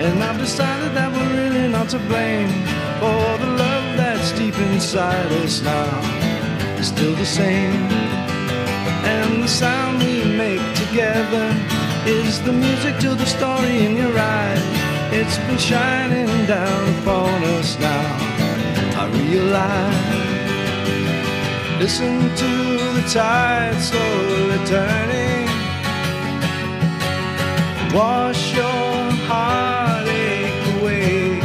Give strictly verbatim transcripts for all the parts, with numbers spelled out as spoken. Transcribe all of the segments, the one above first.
And I've decided that we're really not to blame, for the love that's deep inside us now is still the same. And the sound we make together is the music to the story in your eyes. It's been shining down upon us now, I realize. Listen to the tide slowly turning, wash your heartache away.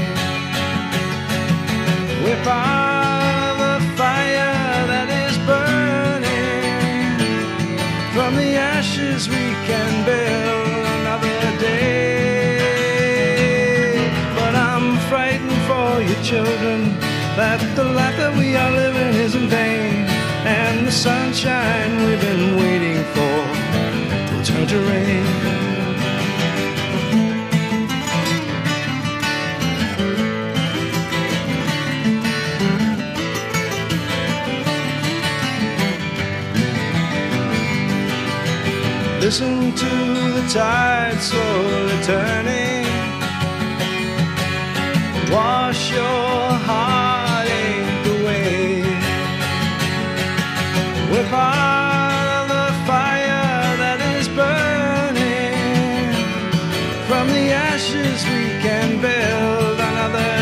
We're by the fire that is burning, from the ashes we can build another day. But I'm frightened for your children, that the life that we are living is in vain, and the sunshine we've been waiting for will turn to rain. Listen to the tide slowly turning, wash your heartache away. We're part of the fire that is burning, from the ashes we can build another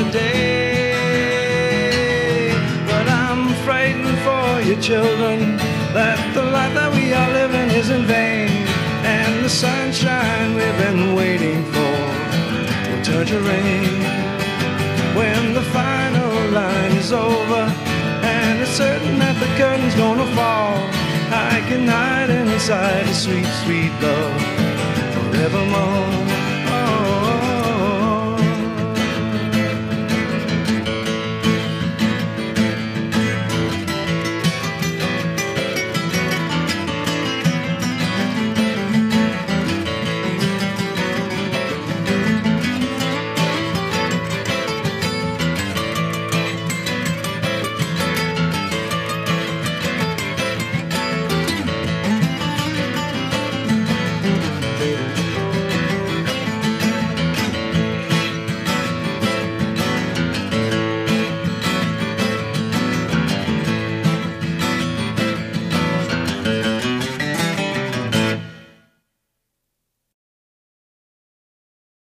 day. But I'm frightened for your children, that the life that we are living is in vain, and the sunshine we've been waiting for will turn to rain. When the final line is over and it's certain that the curtain's gonna fall, I can hide inside a sweet, sweet love forevermore.